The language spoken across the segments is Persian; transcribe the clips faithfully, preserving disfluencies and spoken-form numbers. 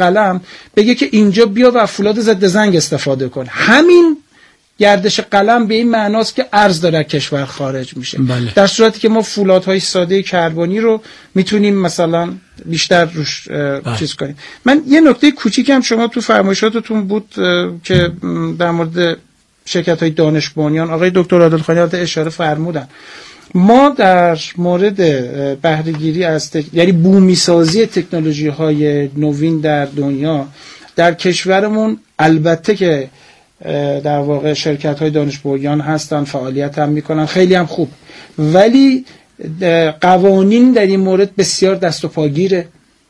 قلم بگه که اینجا بیا و فولاد ضد زنگ استفاده کن. همین گردش قلم به این معناست که ارز داره کشور خارج میشه. بله. در صورتی که ما فولادهای ساده کربنی رو میتونیم مثلا بیشتر روش چیز کنیم. من یه نکته کوچیکم شما تو فرمایشاتتون بود که در مورد شرکت‌های دانش بنیان آقای دکتر عادلخانی اشاره فرمودن. ما در مورد بهره‌گیری از تک... یعنی بومی سازی تکنولوژی‌های نوین در دنیا در کشورمون البته که در واقع شرکت‌های دانش بنیان هستن، فعالیت هم میکنن، خیلی هم خوب، ولی قوانین در این مورد بسیار دست و پاگیره.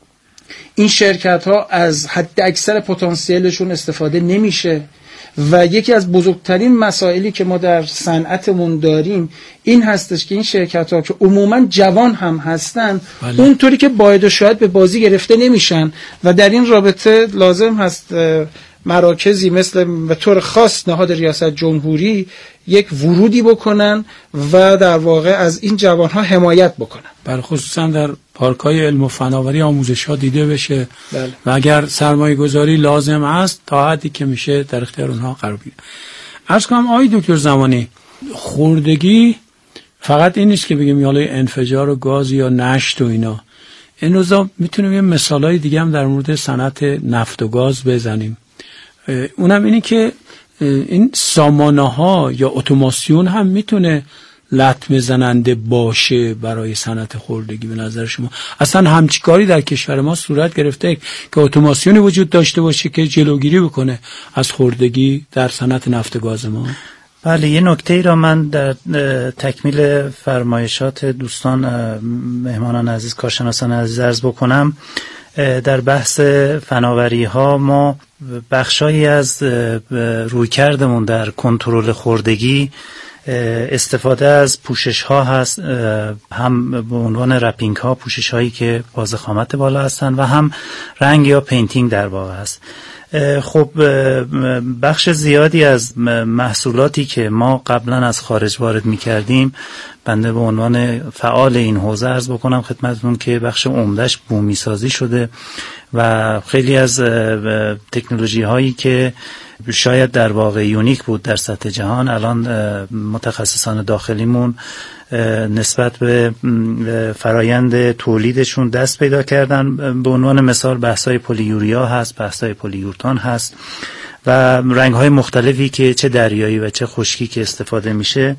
این شرکت‌ها از حد اکثر پتانسیلشون استفاده نمیشه و یکی از بزرگترین مسائلی که ما در صنعتمون داریم این هستش که این شرکت‌ها که عموماً جوان هم هستن بله. اونطوری که باید و شاید به بازی گرفته نمیشن و در این رابطه لازم هست مراکزی مثل به طور خاص نهاد ریاست جمهوری یک ورودی بکنن و در واقع از این جوانها حمایت بکنن. بله، خصوصا در پارک‌های علم و فناوری آموزش‌ها دیده بشه. بله. و اگر سرمایه گذاری لازم است تا حدی که میشه در اختیار اونها قرار بگیره. عرض کنم آقای دکتر زمانی، خوردگی فقط این نیست که بگیم یالا انفجار و گاز یا نشت و اینا. این روزا میتونیم یه مثالای دیگه هم در مورد صنعت نفت و گاز بزنیم. اونم اینه که این سامانه ها یا اتوماسیون هم میتونه لطمه زننده باشه برای صنعت خوردگی. به نظر شما اصلا همچیکاری در کشور ما صورت گرفته که اتوماسیونی وجود داشته باشه که جلوگیری بکنه از خوردگی در صنعت نفت و گاز ما؟ بله، یه نکته ای را من در تکمیل فرمایشات دوستان مهمانان عزیز، کارشناسان عزیز عرض بکنم. در بحث فناوری ها ما بخشایی از رویکردمون در کنترل خوردگی استفاده از پوشش ها هست، هم به عنوان رپینگ ها، پوشش هایی که با ضخامت بالا هستن و هم رنگ یا پینتینگ در واقع هست. خب بخش زیادی از محصولاتی که ما قبلا از خارج وارد می کردیم، بنده به عنوان فعال این حوزه عرض بکنم خدمتتون که بخش عمدهش بومی سازی شده و خیلی از تکنولوژی هایی که شاید در واقع یونیک بود در سطح جهان، الان متخصصان داخلیمون نسبت به فرایند تولیدشون دست پیدا کردن. به عنوان مثال بحث‌های پلیوریا هست، بحث‌های پلیورتان هست و رنگ‌های مختلفی که چه دریایی و چه خشکی که استفاده میشه.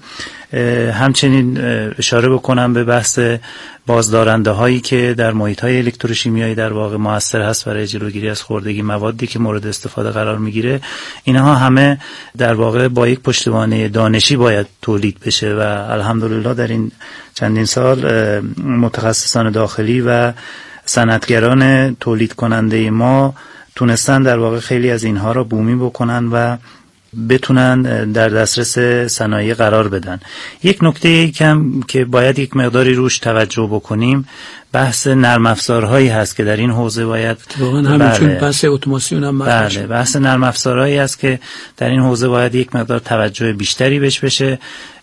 همچنین اشاره بکنم به بحث بازدارنده هایی که در محیط‌های الکتروشیمیایی در واقع مؤثر هست برای جلوگیری از خوردگی موادی که مورد استفاده قرار میگیره. اینها همه در واقع با یک پشتوانه دانشی باید تولید بشه و الحمدلله در این چندین سال متخصصان داخلی و صنعتگران تولید کننده ما تونستن در واقع خیلی از اینها را بومی بکنن و بتونن در دسترس صنایع قرار بدن. یک نکته کم که باید یک مقداری روش توجه بکنیم، بحث نرم افزارهایی هست که در این حوزه باید واقعا همینجور بحث اتوماسیون هم بله بله بحث نرم افزارهایی هست که در این حوزه باید یک مقدار توجه بیشتری بهش بشه.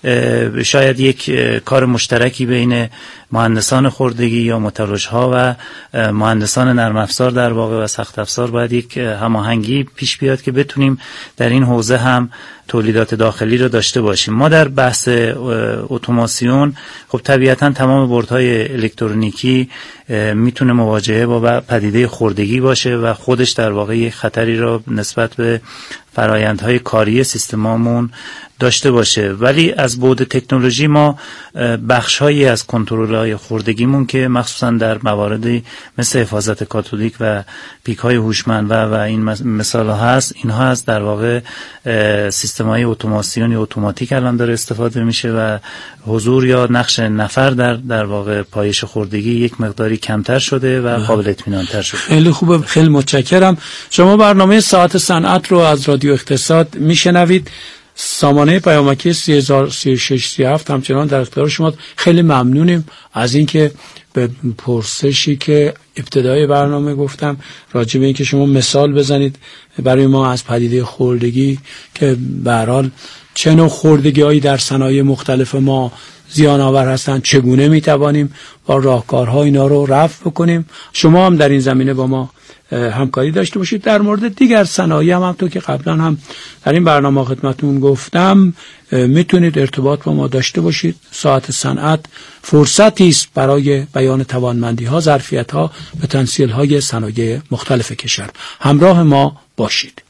شاید یک کار مشترکی بین مهندسان خوردگی یا مترجم‌ها و مهندسان نرم افزار در واقع و سخت افزار باید یک هماهنگی پیش بیاد که بتونیم در این حوزه هم تولیدات داخلی رو داشته باشیم. ما در بحث اتوماسیون خب طبیعتاً تمام بردهای الکترونیکی میتونه مواجهه با پدیده خوردگی باشه و خودش در واقع یک خطری را نسبت به فرآیندهای کاری سیستمامون داشته باشه. ولی از بعد تکنولوژی ما بخش‌هایی از کنترل‌های خوردگیمون که مخصوصا در مواردی مثل حفاظت کاتودیک و پیک‌های هوشمند و و این مثال‌ها هست، اینها از در واقع سیستم‌های اتوماسیون یا اتوماتیک الان داره استفاده میشه و حضور یا نقش نفر در در واقع پایش خوردگی یک مقداری کمتر شده و قابل اطمینان‌تر شده. خیلی خوبه، خیلی متشکرم. شما برنامه ساعت صنعت رو از رادیو اقتصاد میشنوید. سامانه پیامکی سه هزار و سی و شش سی و هفت همچنان در اختیار شما. خیلی ممنونیم از اینکه به پرسشی که ابتدای برنامه گفتم راجع به اینکه شما مثال بزنید برای ما از پدیده خوردگی که به هر حال چه نوع خوردگی‌هایی در صنایع مختلف ما زیان آور هستند، چگونه میتوانیم با راهکارها اینا رو رفع بکنیم. شما هم در این زمینه با ما همکاری داشته باشید. در مورد دیگر صنایع هم همونطور که قبلا هم در این برنامه خدمتتون گفتم میتونید ارتباط با ما داشته باشید. ساعت صنعت فرصتی است برای بیان توانمندی ها، ظرفیت ها، پتانسیل های صنایع مختلف کشور. همراه ما باشید.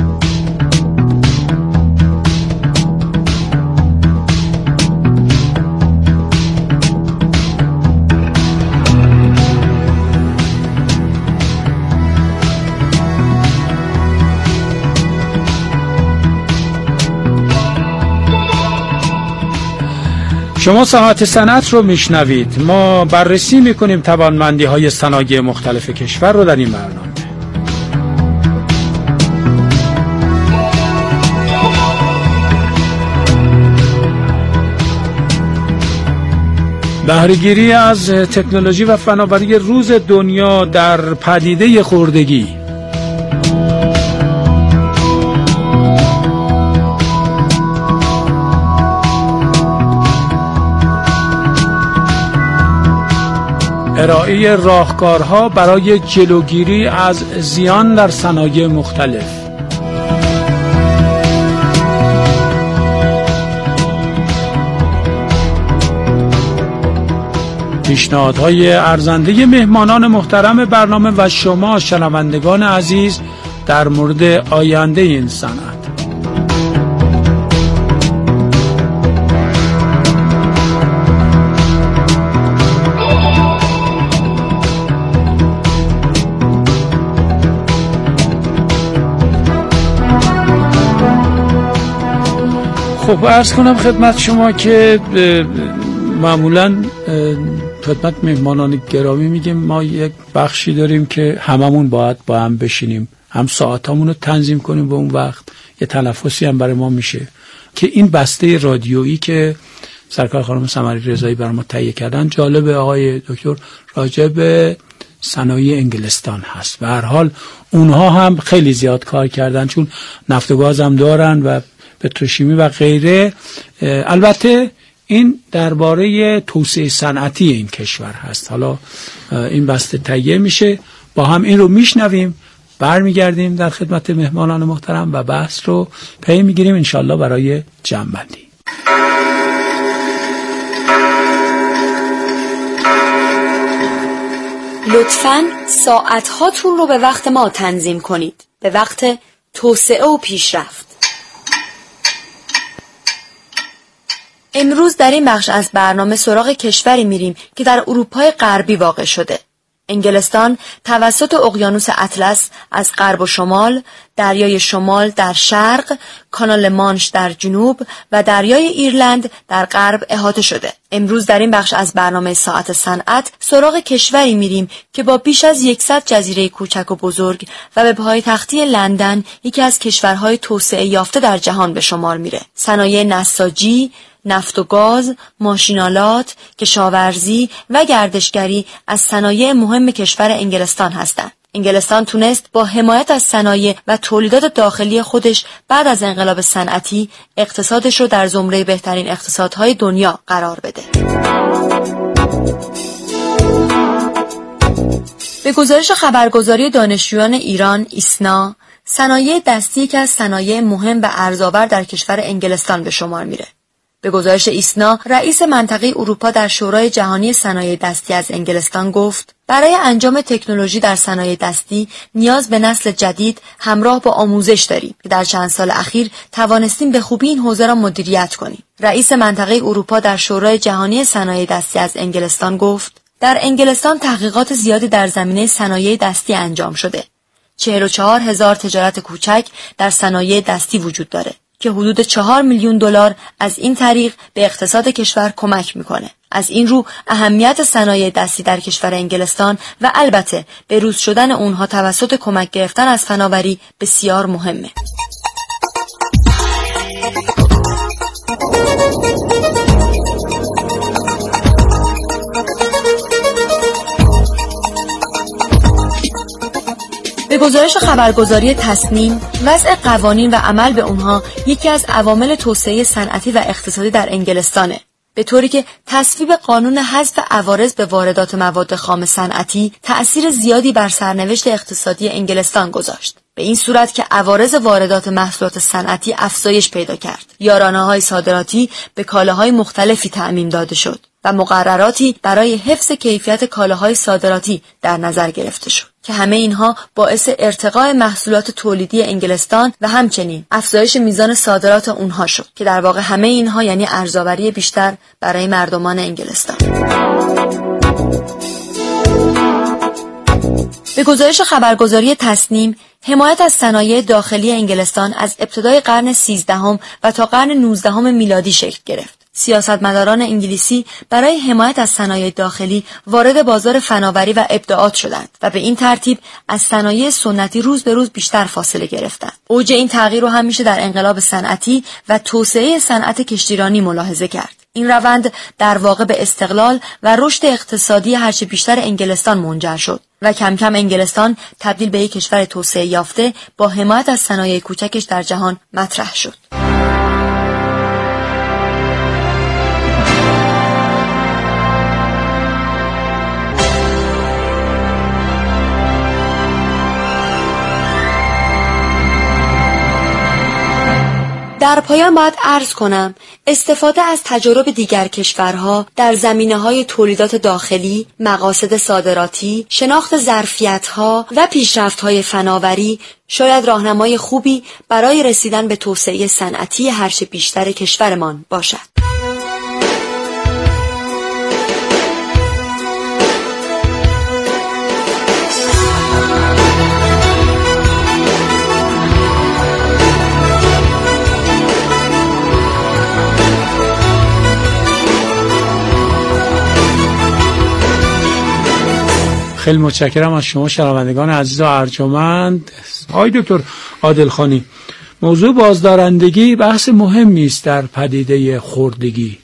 شما ساعت صنعت رو میشنوید. ما بررسی میکنیم توانمندی های صنایع مختلف کشور رو در این برنامه. بهره‌گیری از تکنولوژی و فناوری روز دنیا در پدیده خردگی. ارائه راهکارها برای جلوگیری از زیان در صنایع مختلف. پیشنهادهای ارزنده مهمانان محترم برنامه و شما شنوندگان عزیز در مورد آینده این صنعت. خب عرض کنم خدمت شما که معمولا خدمت مهمانان گرامی میگیم ما یک بخشی داریم که هممون باید با هم بشینیم، هم ساعتامون رو تنظیم کنیم به اون وقت، یه تنفسی هم برای ما میشه که این بسته رادیویی که سرکار خانم سمری رضایی برای ما تهیه کردن جالب آقای دکتر راجع به صنایع انگلستان هست. به هر حال اونها هم خیلی زیاد کار کردن چون نفت و گاز هم دارن و پتروشیمی و غیره. البته این درباره توسعه صنعتی این کشور هست. حالا این بسته تهیه میشه، با هم این رو میشنویم، برمیگردیم در خدمت مهمانان محترم و بحث رو پی میگیریم انشالله برای جمع‌بندی. لطفاً ساعت هاتون رو به وقت ما تنظیم کنید، به وقت توسعه و پیشرفت. امروز در این بخش از برنامه سراغ کشوری میریم که در اروپای غربی واقع شده. انگلستان توسط اقیانوس اطلس از غرب و شمال، دریای شمال در شرق، کانال مانش در جنوب و دریای ایرلند در غرب احاطه شده. امروز در این بخش از برنامه ساعت صنعت سراغ کشوری میریم که با بیش از صد جزیره کوچک و بزرگ و به پایتختی لندن یکی از کشورهای توسعه یافته در جهان به شمار میره. صنایع نساجی، نفت و گاز، ماشینالات، کشاورزی و گردشگری از صنایع مهم کشور انگلستان هستند. انگلستان تونست با حمایت از صنایع و تولیدات داخلی خودش بعد از انقلاب صنعتی اقتصادش رو در زمره بهترین اقتصادهای دنیا قرار بده. به گزارش خبرگزاری دانشجویان ایران ایسنا، صنایع دستی که از صنایع مهم و ارزآور در کشور انگلستان به شمار میره. به گزارش ایسنا، رئیس منطقه اروپا در شورای جهانی صنایع دستی از انگلستان گفت: برای انجام تکنولوژی در صنایع دستی نیاز به نسل جدید همراه با آموزش داریم که در چند سال اخیر توانستیم به خوبی این حوزه را مدیریت کنیم. رئیس منطقه اروپا در شورای جهانی صنایع دستی از انگلستان گفت: در انگلستان تحقیقات زیادی در زمینه صنایع دستی انجام شده. چهل و چهار هزار تجارت کوچک در صنایع دستی وجود داره که حدود چهار میلیون دلار از این طریق به اقتصاد کشور کمک میکنه. از این رو اهمیت صنایع دستی در کشور انگلستان و البته بروز شدن اونها توسط کمک گرفتن از فناوری بسیار مهمه. به گزارش خبرگزاری تصنیم، وضع قوانین و عمل به اونها یکی از عوامل توسعه صنعتی و اقتصادی در انگلستانه. به طوری که تصویب قانون حذف عوارض به واردات مواد خام صنعتی تأثیر زیادی بر سرنوشت اقتصادی انگلستان گذاشت. به این صورت که عوارض واردات محصولات صنعتی افزایش پیدا کرد. یارانه‌های صادراتی به کالاهای مختلفی تعمیم داده شد و مقرراتی برای حفظ کیفیت کالاهای صادراتی در نظر گرفته شد که همه اینها باعث ارتقاء محصولات تولیدی انگلستان و همچنین افزایش میزان صادرات اونها شد که در واقع همه اینها یعنی ارزآوری بیشتر برای مردمان انگلستان. به گزارش خبرگزاری تصنیم، حمایت از صنایع داخلی انگلستان از ابتدای قرن سیزدهم و تا قرن نوزدهم میلادی شکل گرفت. سیاستمداران انگلیسی برای حمایت از صنایع داخلی وارد بازار فناوری و ابداعات شدند و به این ترتیب از صنایع سنتی روز به روز بیشتر فاصله گرفتند. اوج این تغییر رو هم میشه در انقلاب صنعتی و توسعه صنعت کشتیرانی ملاحظه کرد. این روند در واقع به استقلال و رشد اقتصادی هرچه بیشتر انگلستان منجر شد و کم کم انگلستان تبدیل به یک کشور توسعه یافته با حمایت از صنایع کوچکش در جهان مطرح شد. در پایان باید عرض کنم استفاده از تجارب دیگر کشورها در زمینه‌های تولیدات داخلی، مقاصد صادراتی، شناخت ظرفیت‌ها و پیشرفت‌های فناوری شاید راهنمای خوبی برای رسیدن به توسعه صنعتی هرچه بیشتر کشورمان باشد. خیلی متشکرم از شما شنوندگان عزیز و ارجمند. آقای دکتر عادلخانی، موضوع بازدارندگی بحث مهمی است در پدیده خوردگی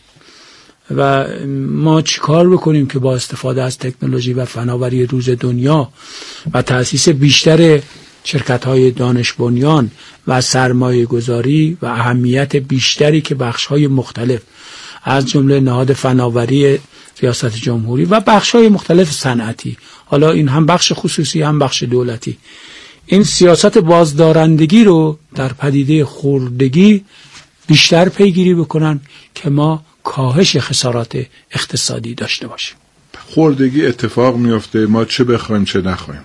و ما چیکار بکنیم که با استفاده از تکنولوژی و فناوری روز دنیا و تأسیس بیشتر شرکت‌های دانش بنیان و سرمایه گذاری و اهمیت بیشتری که بخش‌های مختلف از جمله نهاد فناوری ریاست جمهوری و بخش‌های مختلف صنعتی، حالا این هم بخش خصوصی هم بخش دولتی، این سیاست بازدارندگی رو در پدیده خوردگی بیشتر پیگیری بکنن که ما کاهش خسارات اقتصادی داشته باشیم. خوردگی اتفاق میفته، ما چه بخوایم چه نخوایم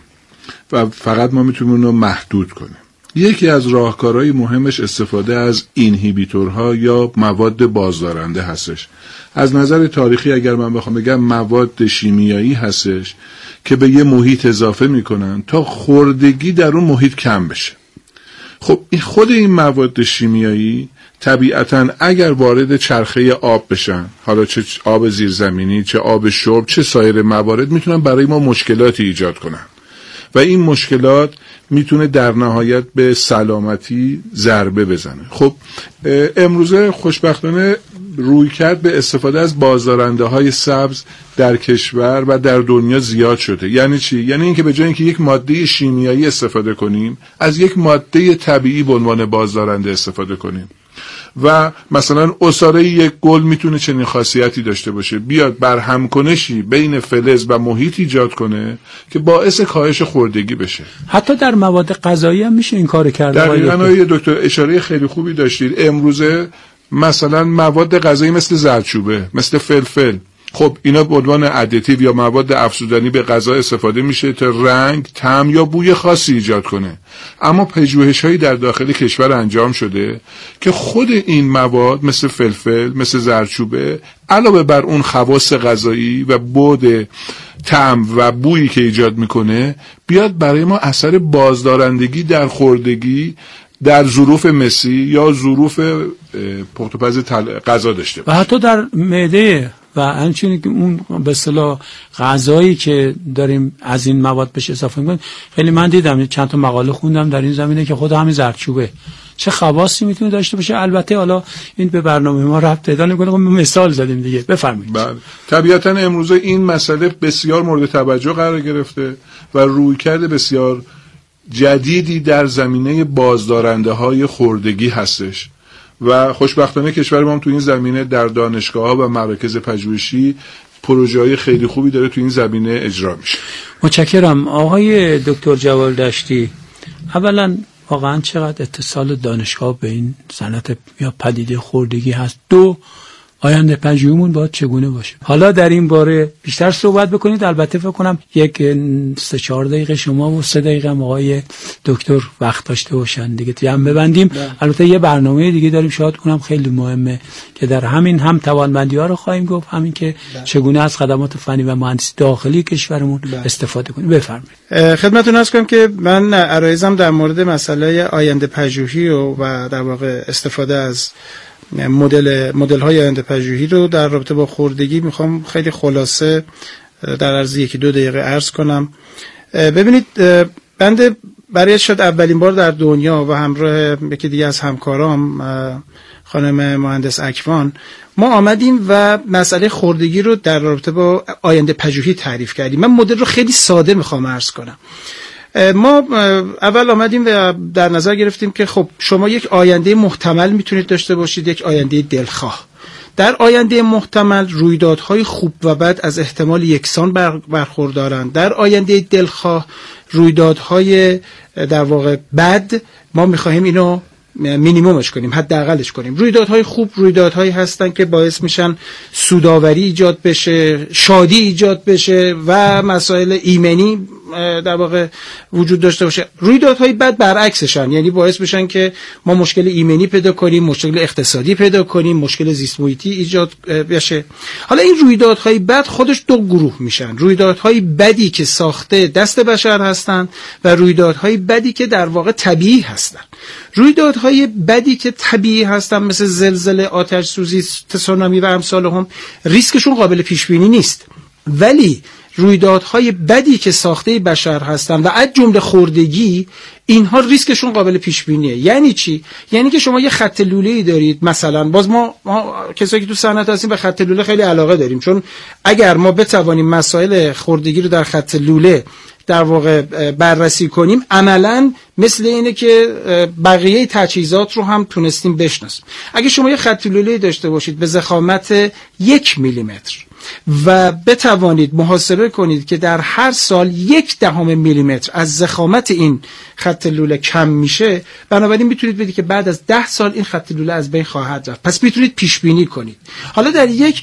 و فقط ما میتونیم اون رو محدود کنیم. یکی از راهکارهای مهمش استفاده از اینهیبیتورها یا مواد بازدارنده هستش. از نظر تاریخی اگر من بخوام بگم مواد شیمیایی هستش که به یه محیط اضافه میکنن تا خوردگی در اون محیط کم بشه. خب این خود این مواد شیمیایی طبیعتاً اگر وارد چرخه آب بشن، حالا چه آب زیرزمینی، چه آب شرب، چه سایر موارد، میتونن برای ما مشکلاتی ایجاد کنن و این مشکلات میتونه در نهایت به سلامتی ضربه بزنه. خب امروزه خوشبختانه رویکرد به استفاده از بازدارنده های سبز در کشور و در دنیا زیاد شده. یعنی چی؟ یعنی اینکه به جای اینکه یک ماده شیمیایی استفاده کنیم، از یک ماده طبیعی به عنوان بازدارنده استفاده کنیم. و مثلا عصاره یک گل میتونه چنین خاصیتی داشته باشه، بیاد برهمکنشی بین فلز و محیط ایجاد کنه که باعث کاهش خوردگی بشه. حتی در مواد غذایی هم میشه این کارو کرد. دقیقاً دکتر اشاره خیلی خوبی داشتید. امروزه مثلا مواد غذایی مثل زردچوبه، مثل فلفل، خب اینا به عنوان ادیتیو یا مواد افزودنی به غذا استفاده میشه تا رنگ، طعم یا بوی خاصی ایجاد کنه. اما پژوهش‌هایی در داخل کشور انجام شده که خود این مواد مثل فلفل، مثل زردچوبه، علاوه بر اون خواص غذایی و بعد طعم و بویی که ایجاد میکنه، بیاد برای ما اثر بازدارندگی در خوردگی در ظروف مسی یا ظروف پخت‌وپز غذا داشته باشه. و حتی در معده و همچنین که اون به اصطلاح غذایی که داریم از این مواد بهش اضافه می‌کنیم. خیلی من دیدم چند تا مقاله خوندم در این زمینه که خود همین زردچوبه چه خواصی میتونه داشته باشه. البته حالا این به برنامه ما ربط پیدا نمی‌کنه، ما مثال زدیم دیگه. بفرمایید. بله. طبیعتاً امروزه این مسئله بسیار مورد توجه قرار گرفته و رویکرد بسیار جدیدی در زمینه بازدارنده های خوردگی هستش و خوشبختانه کشور ما هم تو این زمینه در دانشگاه‌ها و مراکز پژوهشی پروژه‌های خیلی خوبی داره تو این زمینه اجرا میشه. متشکرم آقای دکتر جوال دشتی. اولا واقعا چقدر اتصال دانشگاه به این صنعت یا پدیده خوردگی هست؟ دو، آینده پژوهیمون باید چگونه باشه؟ حالا در این باره بیشتر صحبت بکنید. البته فکر کنم یک سه چهار دقیقه شما و سه دقیقه آقای دکتر وقت داشته باشن دیگه جمع ببندیم. البته یه برنامه دیگه داریم شاید اونم خیلی مهمه که در همین هم توانمندی ها رو خواهیم گفت، همین که ده. چگونه از خدمات فنی و مهندسی داخلی کشورمون ده. استفاده کنیم. بفرمایید. خدمتتون عرض کنم که من عرایزم در مورد مسئله آینده پژوهی و, و در واقع استفاده از مدل مدل های آینده پژوهی رو در رابطه با خوردگی میخوام خیلی خلاصه در عرض یکی دو دقیقه عرض کنم. ببینید بنده برای شاید اولین بار در دنیا و همراه یکی دیگه از همکارام خانم مهندس اکوان ما آمدیم و مسئله خوردگی رو در رابطه با آینده پژوهی تعریف کردیم. من مدل رو خیلی ساده میخوام عرض کنم. ما اول آمدیم و در نظر گرفتیم که خب شما یک آینده محتمل میتونید داشته باشید، یک آینده دلخواه. در آینده محتمل رویدادهای خوب و بد از احتمال یکسان برخوردارند. در آینده دلخواه رویدادهای در واقع بد ما میخواهیم اینو مینیمومش کنیم، حداقلش کنیم. رویدادهای خوب رویدادهایی هستن که باعث میشن سوداوری ایجاد بشه، شادی ایجاد بشه و مسائل ایمنی در واقع وجود داشته باشه. رویدادهای بد برعکسشن، یعنی باعث میشن که ما مشکل ایمنی پیدا کنیم، مشکل اقتصادی پیدا کنیم، مشکل زیست محیطی ایجاد بشه. حالا این رویدادهای بد خودش دو گروه میشن: رویدادهای بدی که ساخته دست بشر هستن و رویدادهای بدی که در واقع طبیعی هستن. رویدادهای بدی که طبیعی هستن مثل زلزله، آتش سوزی، تسونامی و امثال هم ریسکشون قابل پیش بینی نیست، ولی رویدادهای بدی که ساخته بشر هستن و از جمله خوردگی، اینها ریسکشون قابل پیش بینیه. یعنی چی؟ یعنی که شما یه خط لوله‌ای دارید، مثلا باز ما, ما کسایی که تو صنعت هستیم به خط لوله خیلی علاقه داریم، چون اگر ما بتوانیم مسائل خوردگی رو در خط لوله در واقع بررسی کنیم، عملاً مثل اینه که بقیه تجهیزات رو هم تونستیم بشناسیم. اگه شما یه خط لوله‌ای داشته باشید به ضخامت یک میلیمتر و بتوانید محاسبه کنید که در هر سال یک دهم میلیمتر از ضخامت این خط لوله کم میشه، بنابراین میتونید بدید که بعد از ده سال این خط لوله از بین خواهد رفت. پس میتونید پیش بینی کنید. حالا در یک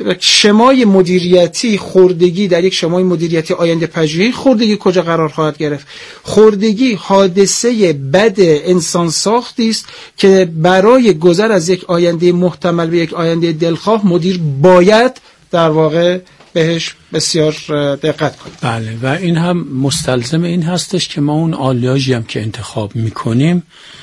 شمای مدیریتی خوردگی، در یک شمای مدیریتی آینده پژوهی خوردگی کجا قرار خواهد گرفت؟ خوردگی حادثه بد انسان ساختی است که برای گذر از یک آینده محتمل به یک آینده دلخواه مدیر باید در واقع بهش بسیار دقت کنیم. بله، و این هم مستلزم این هستش که ما اون آلیاژی هم که انتخاب میکنیم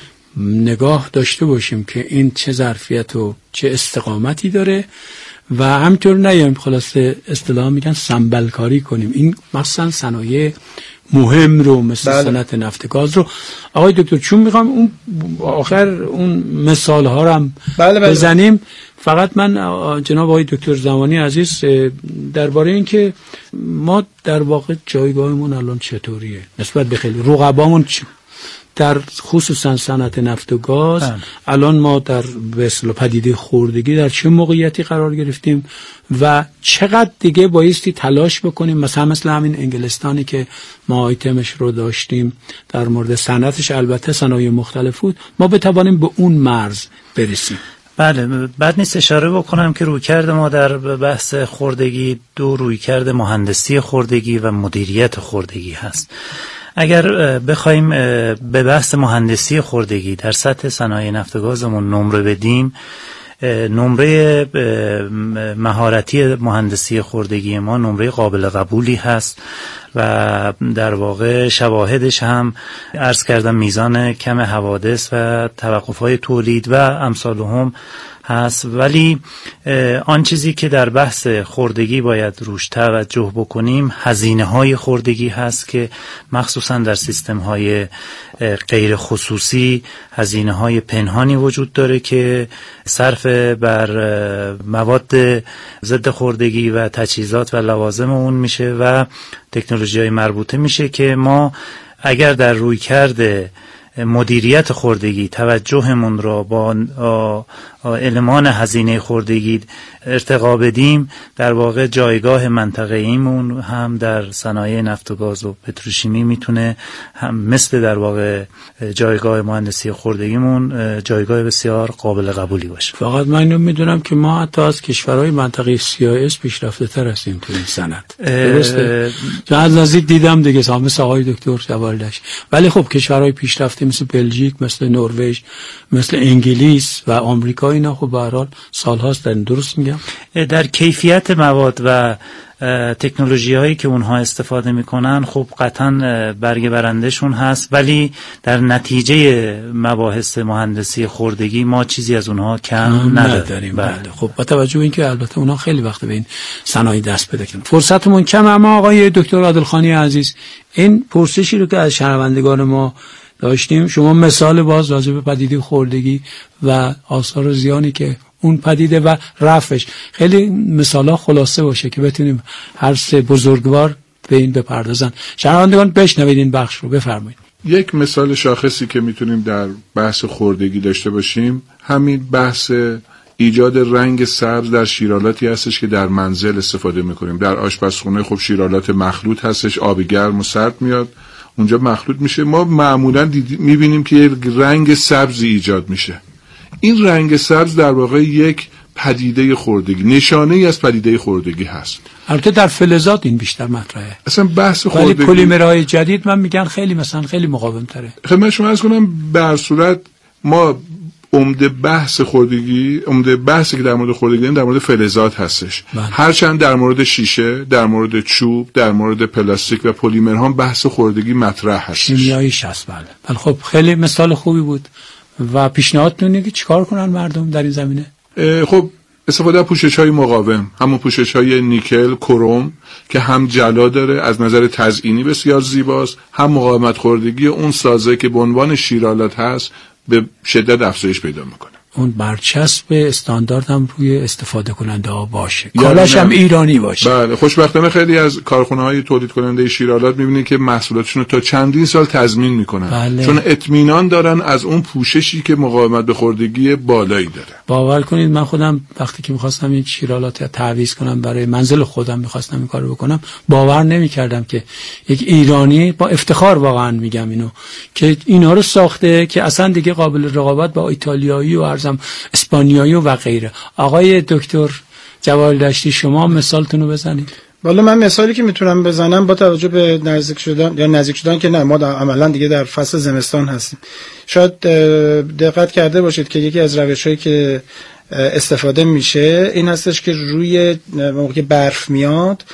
نگاه داشته باشیم که این چه ظرفیت و چه استقامتی داره و همینطور نیایم خلاصه اصطلاحا میگن سنبلکاری کنیم. این مثلا صنایع مهم رو مثل بله. صنعت نفت گاز رو آقای دکتر چون میخوام اون آخر اون مثال ها رو هم بله بله بزنیم. فقط من جناب آقای دکتر زمانی عزیز درباره این که ما در واقع جایگاهمون الان چطوریه نسبت به خیلی رقبامون چ... در خصوصا صنعت نفت و گاز هم. الان ما در وسیله پدیده خوردگی در چه موقعیتی قرار گرفتیم و چقدر دیگه بایستی تلاش بکنیم، مثلا مثل همین انگلستانی که ما آیتمش رو داشتیم در مورد صنعتش، البته صنایع مختلف بود، ما بتوانیم به اون مرز برسیم. بله، بعد نیست اشاره بکنم که رویکرد ما در بحث خوردگی دو رویکرد مهندسی خوردگی و مدیریت خوردگی هست. اگر بخوایم به بحث مهندسی خوردگی در سطح صنایع نفت و گازمون نمره بدیم، نمره مهارتی مهندسی خوردگی ما نمره قابل قبولی هست و در واقع شواهدش هم عرض کردم میزان کم حوادث و توقف‌های تولید و امثالهم هست. ولی آن چیزی که در بحث خوردگی باید روش توجه بکنیم هزینه های خوردگی هست که مخصوصا در سیستم های غیر خصوصی هزینه های پنهانی وجود داره که صرف بر مواد ضد خوردگی و تجهیزات و لوازم اون میشه و تکنولوژی های مربوطه میشه که ما اگر در رویکرد مدیریت خوردگی توجهمون را با المان هزینه خوردگی ارتقا بدیم، در واقع جایگاه منطقه‌ایمون هم در صنایع نفت و گاز و پتروشیمی میتونه هم مثل در واقع جایگاه مهندسی خوردگیمون جایگاه بسیار قابل قبولی باشه. فقط من اینو میدونم که ما حتی از کشورهای منطقه سی آی اس پیشرفته تر هستیم تو این صنعت. درسته؟ از نزدیک دیدم دیگه، مثل آقای دکتر جوالدش. ولی خب کشورهای پیشرفته مثل بلژیک، مثل نروژ، مثل انگلیس و آمریکا اینا خب به هر حال سال‌هاست. در درست میگم؟ در کیفیت مواد و تکنولوژی هایی که اونها استفاده میکنن خب قطعا برگ برندشون هست، ولی در نتیجه مباحث مهندسی خوردگی ما چیزی از اونها کم نداریم. بله. خب با توجه به اینکه البته اونها خیلی وقت به این صنایع دست پیدا کردن، فرصتمون کم، اما آقای دکتر عادلخانی عزیز این پرسشی رو که از شنوندگان ما داشتیم، شما مثال باز راجع به پدیده خوردگی و آثار زیانی که اون پدیده و رفعش، خیلی مثالا خلاصه باشه که بتونیم هر سه بزرگوار به این بپردازن. شنوندگان بشنوید این بخش رو. بفرمایید. یک مثال شاخصی که میتونیم در بحث خوردگی داشته باشیم همین بحث ایجاد رنگ سبز در شیرالاتی هستش که در منزل استفاده میکنیم. در آشپزخونه خب شیرالات مخلوط هستش، آب گرم و سرد میاد اونجا مخلوط میشه. ما معمولا میبینیم که یک رنگ سبزی ایجاد میشه. این رنگ سبز در واقع یک پدیده خوردگی، نشانه ای از پدیده خوردگی هست. البته در فلزات این بیشتر مطرحه. اصلا بحث خوردگی، ولی پلیمرهای جدید من میگن خیلی مثلا خیلی مقاوم تره. خب من شما عرض کنم به هر صورت ما عمده بحث خوردگی، عمده بحثی که در مورد خوردگی در مورد فلزات هستش. بله. هرچند در مورد شیشه، در مورد چوب، در مورد پلاستیک و پلیمرها بحث خوردگی مطرح هستش. شیمیاییش هست. بله. بله خب خیلی مثال خوبی بود. و پیشنهادتون اینه که چیکار کنن مردم در این زمینه؟ خب استفاده از پوشش‌های مقاوم، همون پوشش‌های نیکل، کروم که هم جلا داره، از نظر تزئینی بسیار زیباست، هم مقاومت خوردگی اون سازه که به عنوان شیرالات هست به شدت افزایش پیدا میکنه. اون برچسب استاندارد هم روی استفاده کننده ها باشه، کالاش هم ایرانی باشه. بله خوشبختانه خیلی از کارخونه های تولید کننده شیرالات میبینید که محصولاتشون رو تا چندین سال تضمین میکنن. بله. چون اطمینان دارن از اون پوششی که مقاومت به خوردگی بالایی داره. باور کنید من خودم وقتی که میخواستم این شیرالات تعویض کنم برای منزل خودم، میخواستم این کارو بکنم، باور نمیکردم که یک ایرانی، با افتخار واقعا میگم اینو، که اینا رو ساخته که اصلا دیگه قابل رقابت با ایتالیایی و اسپانیایی و غیره. آقای دکتر جوالدشتی شما مثالتون رو بزنید. والا من مثالی که میتونم بزنم با توجه به نزدیک شدن یا نزدیک شدن که نه، ما عملا دیگه در فصل زمستان هستیم. شاید دقت کرده باشید که یکی از روش‌هایی که استفاده میشه این هستش که روی موقع برف میاد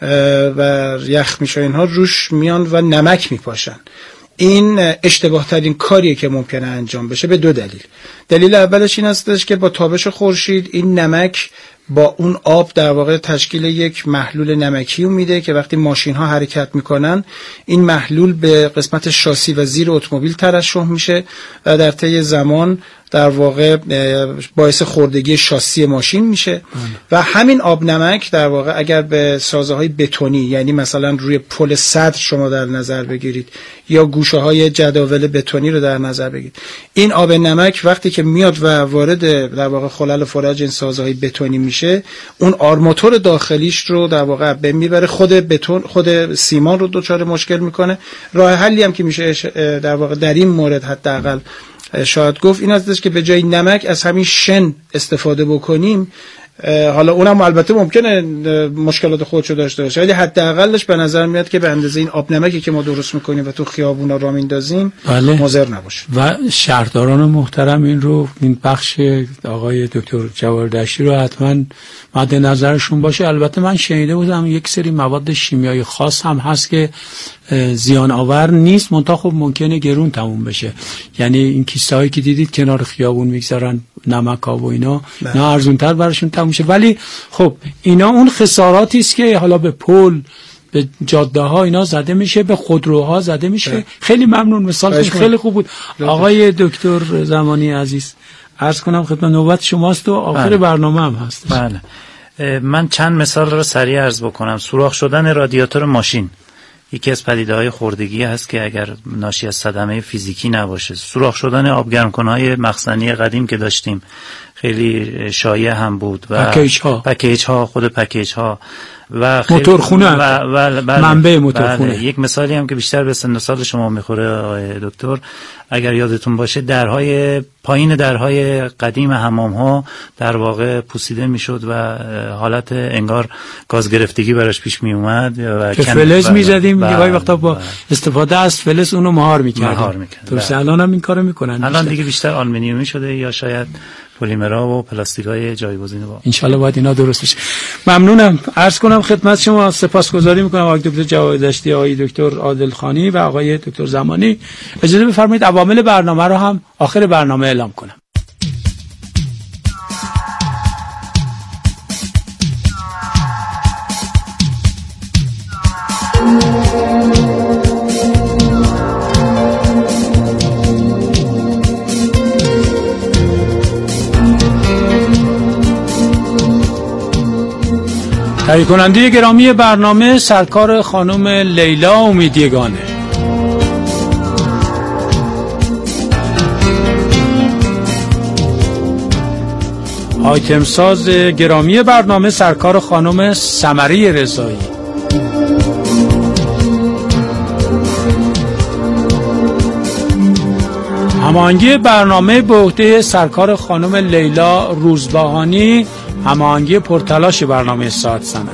و یخ میشه اینها روش میان و نمک میپاشن. این اشتباه ترین کاریه که ممکنه انجام بشه به دو دلیل. دلیل اولش این هستش که با تابش خورشید این نمک با اون آب در واقع تشکیل یک محلول نمکی میده که وقتی ماشین ها حرکت میکنن این محلول به قسمت شاسی و زیر اتومبیل ترشح میشه و در طی زمان در واقع باعث خوردگی شاسی ماشین میشه و همین آب نمک در واقع اگر به سازه های بتونی، یعنی مثلا روی پل صدر شما در نظر بگیرید یا گوشه های جداول بتونی رو در نظر بگیرید، این آب نمک وقتی که میاد و وارد در واقع خلل فرج این سازه های بتونی میشه، اون آرماتور داخلیش رو در واقع به میبره، خود بتون خود سیمان رو دچار مشکل میکنه. راه حلی هم که میشه در واقع در این مورد حداقل شاید گفت این هستش که به جای نمک از همین شن استفاده بکنیم. حالا اونم البته ممکنه مشکلات خودشو داشته باشه، ولی حداقلش به نظر میاد که به اندازه این آب نمکی که ما درست میکنیم و تو خیابونا راه میندازیم مضر نباشه. و شهرداران محترم این رو، این بخش آقای دکتر جوالدشتی رو حتما مد نظرشون باشه. البته من شنیده بودم یک سری مواد شیمیایی خاص هم هست که زیان آور نیست، منتها خب ممکنه گرون تموم بشه. یعنی این کیسه هایی که دیدید کنار خیابون میگذارن نمک ها و اینا، نه ارزون تر براشون تموم شه. ولی خب اینا اون خساراتی است که حالا به پل، به جاده ها اینا زده میشه، به خودروها زده میشه. ده. خیلی ممنون، مثال خیلی خوب بود. ده. آقای دکتر زمانی عزیز عرض کنم خدمت نوبت شماست و آخر بله. برنامه هم هست. بله. من چند مثال رو سریع عرض بکنم. سوراخ شدن رادیاتور ماشین یکی از پدیده‌های خردگی هست که اگر ناشی از صدمه فیزیکی نباشه، سوراخ شدن آبگرمکن‌های مخزنی قدیم که داشتیم خیلی شایع هم بود و پکیج ها پکیج ها خود پکیج ها و موتورخونه و, و منبع موتورخونه. بله. یک مثالی هم که بیشتر به سن و سال شما میخوره آقای دکتر، اگر یادتون باشه درهای پایین درهای قدیم حمام ها در واقع پوسیده میشد و حالت انگار گاز گرفتگی براش پیش می اومد و که فلز میزدیم یه وقتا با استفاده از فلز اونو مهار میکردیم. مهار میکردیم. درست الان هم این کارو میکنن. الان دیگه بیشتر آلومینیومی شده یا شاید پلیمرها و پلاستیکای جایگزین با. ان شاءالله باید اینا درست بشه. ممنونم. عرض کنم خدمت شما سپاسگزاری میکنم آقای دکتر جواد دشتی، آقای دکتر عادل خانی و آقای دکتر زمانی. اجازه بفرمایید عوامل برنامه رو هم آخر برنامه اعلام کنم. تهیه کننده گرامی برنامه سرکار خانم لیلا امیدیگانه. آیتم ساز گرامی برنامه سرکار خانم سمری رضایی. هماهنگی برنامه به عهده سرکار خانم لیلا روزباهانی، هماهنگی پرتلاش برنامه ساعت سند.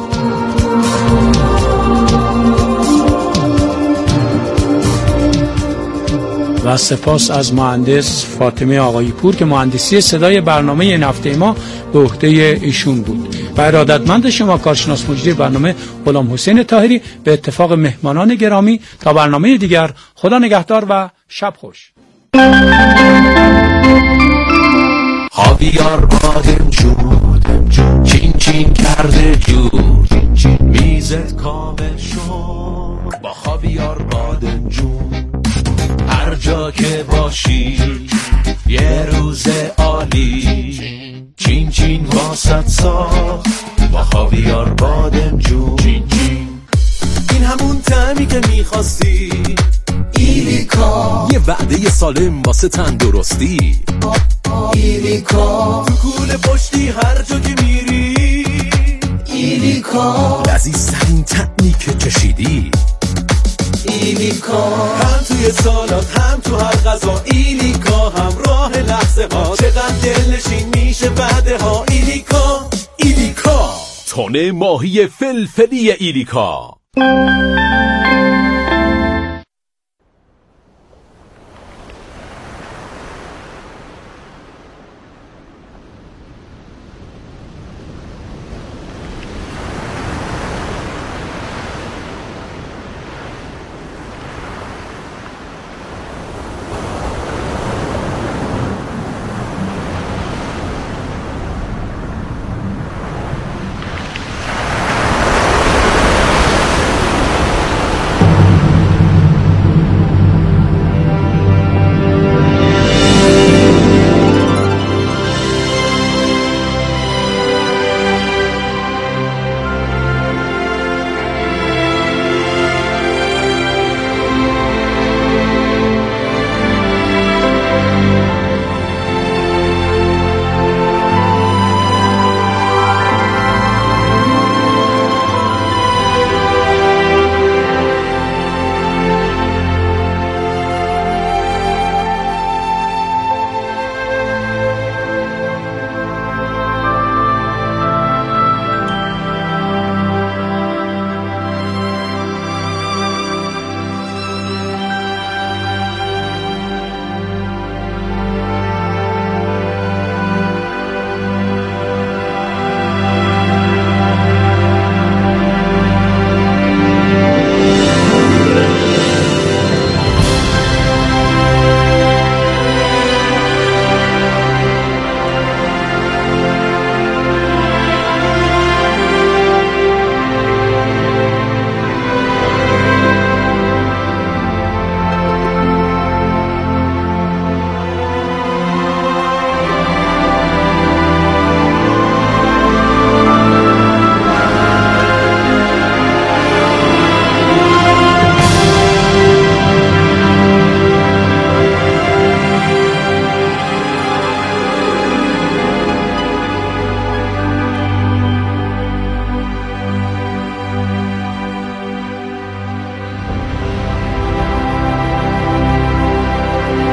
و سپاس از مهندس فاطمه آقایی پور که مهندسی صدای برنامه این هفته ما به عهده ایشون بود. و ارادتمند شما کارشناس مجری برنامه غلام حسین طاهری. به اتفاق مهمانان گرامی تا برنامه دیگر، خدا نگهدار و شب خوش. خاویار بادم جود چین چین کرده جود میزت کامل شد با خاویار بادم جود. هر جا که باشی یه روز عالی، چین چین واسط ساخت با خاویار بادم جود. این همون طعمی که میخواستی، ایلیکا، یه وعده سالم واسه تندرستی. ایلیکا تو کوله پشتی هر جا که میری. ایلیکا لذیذترین طعمی که چشیدی. ایلیکا هم توی سالات هم تو هر غذا. ایلیکا همراه لحظه ها، چقدر دلنشین میشه بعده ها. ایلیکا ایلیکا تونه ماهی فلفلی ایلیکا.